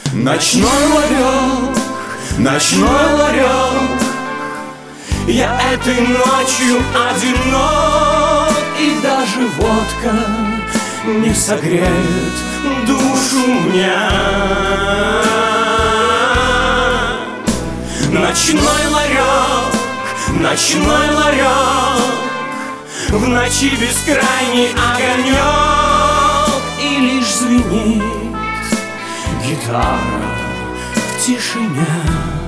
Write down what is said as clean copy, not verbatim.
Ночной ларек, ночной ларек, я этой ночью одинок, и даже водка не согреет душу мне. Ночной ларек, ночной ларек, в ночи бескрайний огонек, и лишь звенит гитара в тишине.